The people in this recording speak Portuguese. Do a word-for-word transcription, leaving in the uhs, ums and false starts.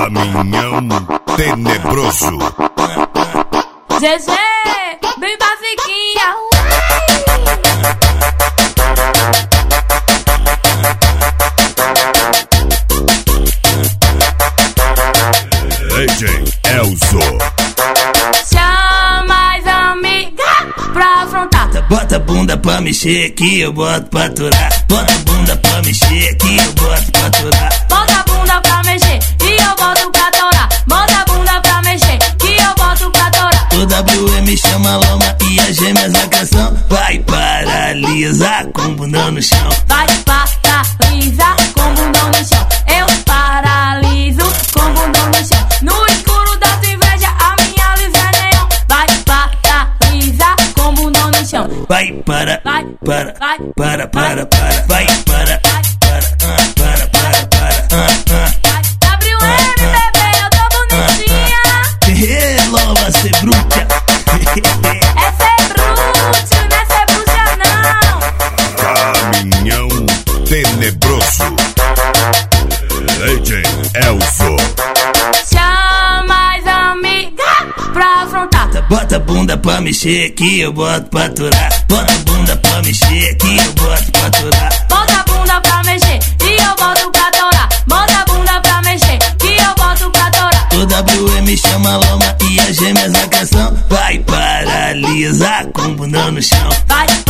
Caminhão tenebroso. G G, bem basiquinha. D J Elzo. Chama as amigas pra afrontar. Bota a bunda pra mexer que eu boto pra aturar. Bota a bunda pra mexer que eu boto pra aturar. Bota a bunda pra mexer e eu boto pra torar. Bota a bunda pra mexer que eu boto pra torar. O W M chama a lama e as gêmeas na canção. Vai paralisar com bundão no chão. Vai paralisar com bundão no chão. Eu paraliso com bundão no chão. No escuro da tua inveja a minha luz é neon. Vai paralisar com bundão no chão. Vai para, Vai, para, vai, para, para, para. Vai para, para, ah, para, para, para, ah, ah. W M, bebê, eu tô bonitinha. É, lova, cê bruta. Essa é bruto, não é cê bruxa não. Caminhão tenebroso. D J Elzo. Chama as amigas pra afrontar. Bota a bunda pra mexer que eu boto pra aturar. Bota a bunda pra mexer que eu boto pra aturar. Bota a bunda pra mexer e eu boto pra torar. Bota a bunda pra mexer que eu boto pra torar. O W M chama a lama e as gêmeas na canção. Vai paralisar com bundão no chão. Vai